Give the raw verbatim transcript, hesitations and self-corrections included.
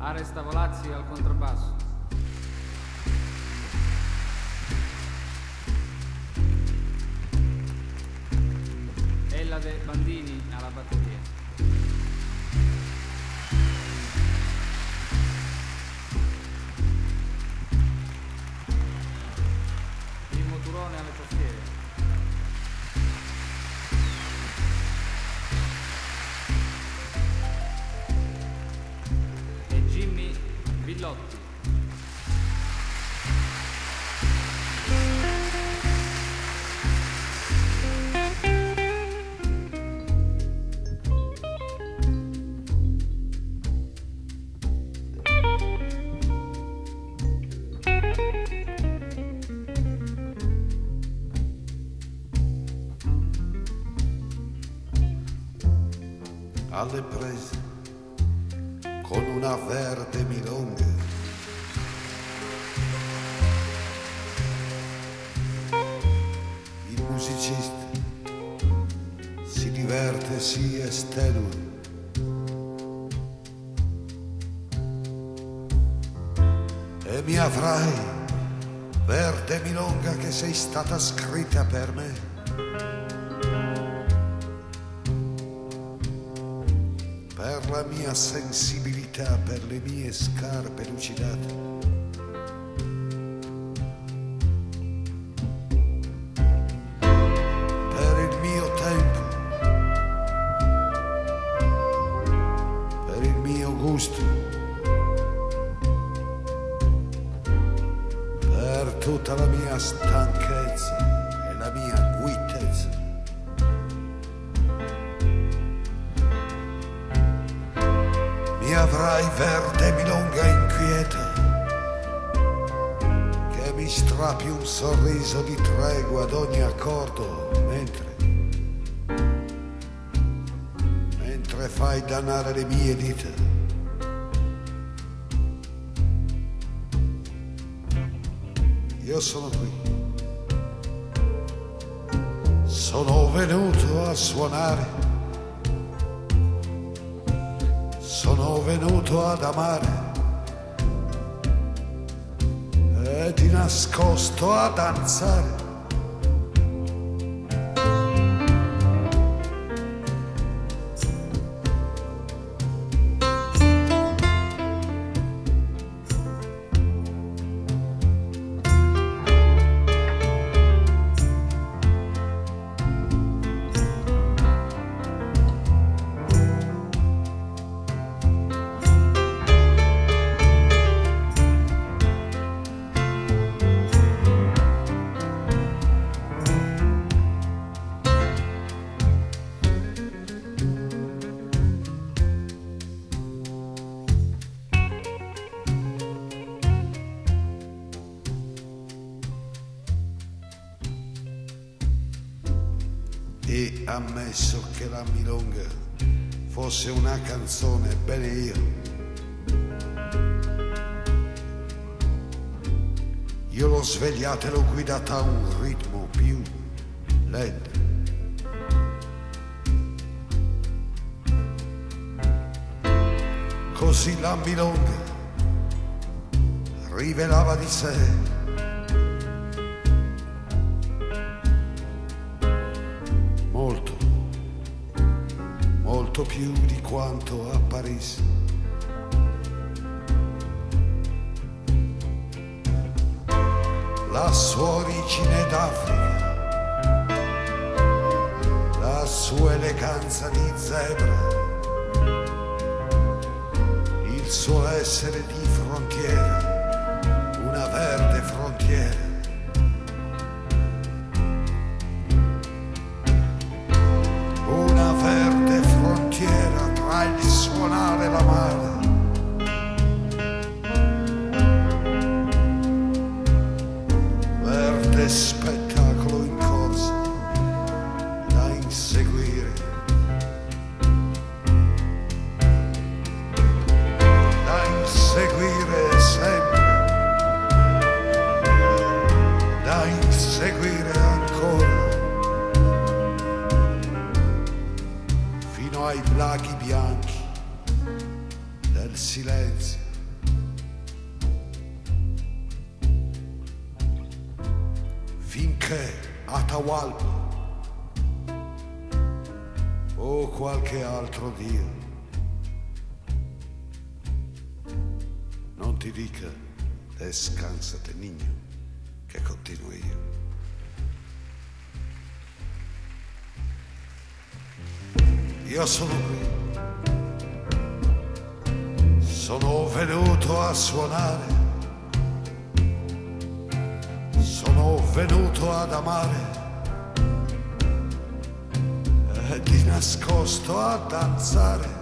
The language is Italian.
Ares Tavolazzi al contrabbasso. Ellade Bandini alla batteria. Mimmo Turone alle tastiere. E Jimmy Villotti. Alle prese con una verde milonga, il musicista si diverte, si estenua, e mi avrai, verde milonga che sei stata scritta per me. Per la mia sensibilità, per le mie scarpe lucidate. Per il mio tempo, per il mio gusto, per tutta la mia stanchezza e la mia guitezza. Mi avrai, verde milonga inquieta, che mi strappi un sorriso di tregua ad ogni accordo, mentre, mentre fai dannare le mie dita. Io sono qui, sono venuto a suonare, sono venuto ad amare e di nascosto a danzare. E ammesso che la milonga fosse una canzone, bene io, io l'ho svegliata e l'ho guidata a un ritmo più lento. Così la milonga rivelava di sé molto, molto più di quanto apparisse. La sua origine d'Africa, la sua eleganza di zebra, il suo essere di frontiera, una verde frontiera. Una verde frontiera tra il suonare e l'amare. Verde spettacolo in corsa da inseguire, da inseguire sempre, da inseguire ancora, fino ai laghi bianchi del silenzio. Atahualpa o qualche altro dio. Non ti dica descansate niño, che continuo io. Io sono qui, sono venuto a suonare, sono venuto ad amare e di nascosto a danzare.